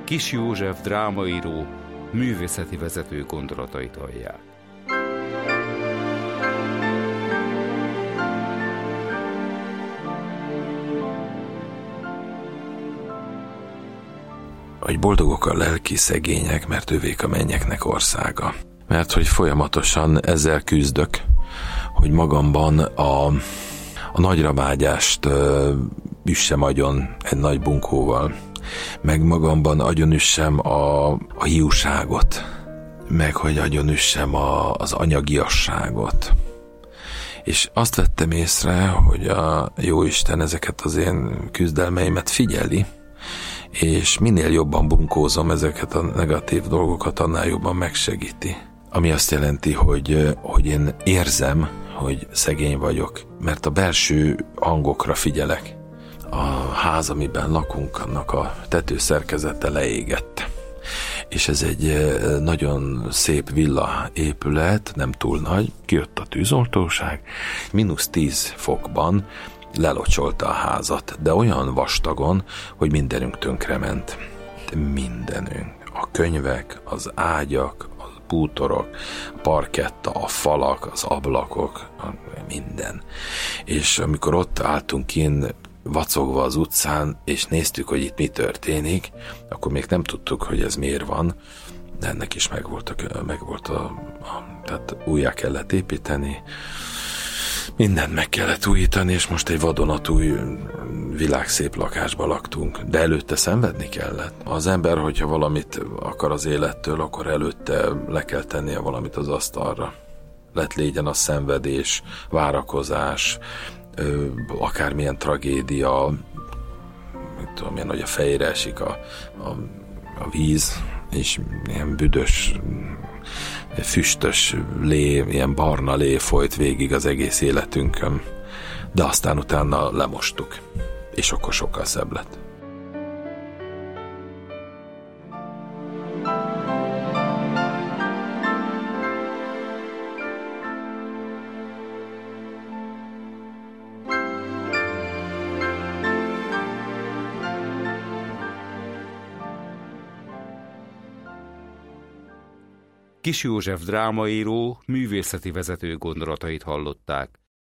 Kis József drámaíró művészeti vezető gondolatait hallják. Hogy boldogok a lelki szegények, mert övék a mennyeknek országa. Mert hogy folyamatosan ezzel küzdök, hogy magamban a nagyra vágyást üssem agyon egy nagy bunkóval, meg magamban agyonüssem a hiúságot, meg hogy agyonüssem az anyagiasságot. És azt vettem észre, hogy a Jóisten ezeket az én küzdelmeimet figyeli, és minél jobban bunkózom ezeket a negatív dolgokat, annál jobban megsegíti. Ami azt jelenti, hogy én érzem, hogy szegény vagyok, mert a belső hangokra figyelek. A ház, amiben lakunk, annak a tetőszerkezete leégett. És ez egy nagyon szép villa épület, nem túl nagy, kijött a tűzoltóság, -10 fokban lelocsolta a házat, de olyan vastagon, hogy mindenünk tönkrement. Mindenünk. A könyvek, az ágyak, a bútorok, a parketta, a falak, az ablakok, minden. És amikor ott álltunk kinn, vacogva az utcán, és néztük, hogy itt mi történik, akkor még nem tudtuk, hogy ez miért van, de ennek is megvolt tehát újjá kellett építeni, mindent meg kellett újítani, és most egy vadonatúj világszép lakásba laktunk, de előtte szenvedni kellett. Az ember, hogyha valamit akar az élettől, akkor előtte le kell tennie valamit az asztalra. Légyen a szenvedés, várakozás, akármilyen tragédia, mit tudom én, hogy a fejére esik a víz, és ilyen büdös, füstös lé, ilyen barna lé folyt végig az egész életünkön, de aztán utána lemostuk, és akkor sokkal szebb lett. Kis József drámaíró művészeti vezető gondolatait hallották.